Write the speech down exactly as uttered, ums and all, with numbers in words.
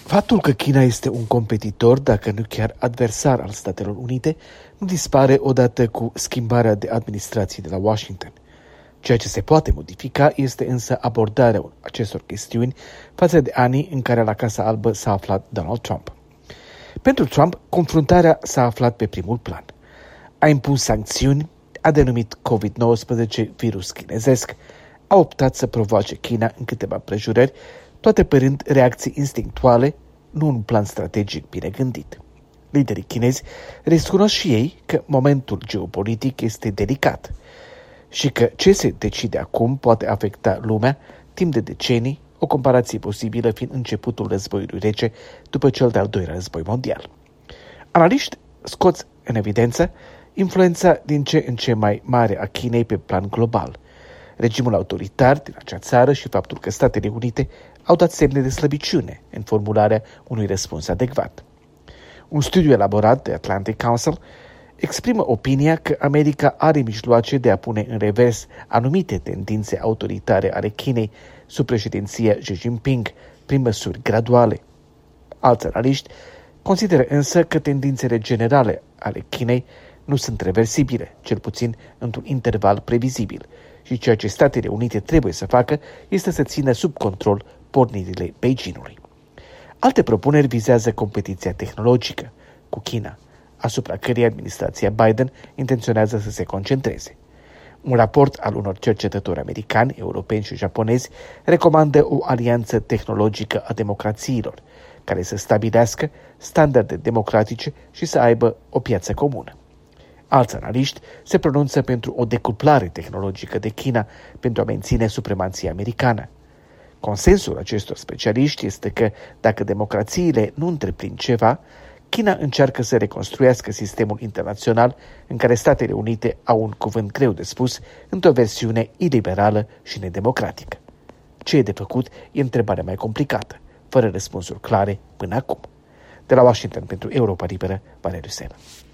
Faptul că China este un competitor, dacă nu chiar adversar al Statelor Unite, nu dispare odată cu schimbarea de administrație de la Washington. Ceea ce se poate modifica este însă abordarea acestor chestiuni față de anii în care la Casa Albă s-a aflat Donald Trump. Pentru Trump, confruntarea s-a aflat pe primul plan. A impus sancțiuni, a denumit covid nouăsprezece virus chinezesc, a optat să provoace China în câteva împrejurări, toate părând reacții instinctuale, nu un plan strategic bine gândit. Liderii chinezi recunosc și ei că momentul geopolitic este delicat și că ce se decide acum poate afecta lumea timp de decenii, o comparație posibilă fiind începutul războiului rece după cel de-al doilea război mondial. Analiști scoți în evidență influența din ce în ce mai mare a Chinei pe plan global, regimul autoritar din acea țară și faptul că Statele Unite au dat semne de slăbiciune în formularea unui răspuns adecvat. Un studiu elaborat de Atlantic Council exprimă opinia că America are mijloace de a pune în revers anumite tendințe autoritare ale Chinei sub președinția Xi Jinping prin măsuri graduale. Alți analiști consideră însă că tendințele generale ale Chinei nu sunt reversibile, cel puțin într-un interval previzibil, și ceea ce Statele Unite trebuie să facă este să țină sub control pornirile Beijingului. Alte propuneri vizează competiția tehnologică cu China, asupra cărei administrația Biden intenționează să se concentreze. Un raport al unor cercetători americani, europeni și japonezi recomandă o alianță tehnologică a democrațiilor, care să stabilească standarde democratice și să aibă o piață comună. Alți analiști se pronunță pentru o decuplare tehnologică de China pentru a menține supremația americană. Consensul acestor specialiști este că dacă democrațiile nu întreprind ceva, China încearcă să reconstruiască sistemul internațional în care Statele Unite au un cuvânt greu de spus într-o versiune iliberală și nedemocratică. Ce e de făcut e întrebarea mai complicată, fără răspunsuri clare până acum. De la Washington pentru Europa Liberă, Valeriu Sena.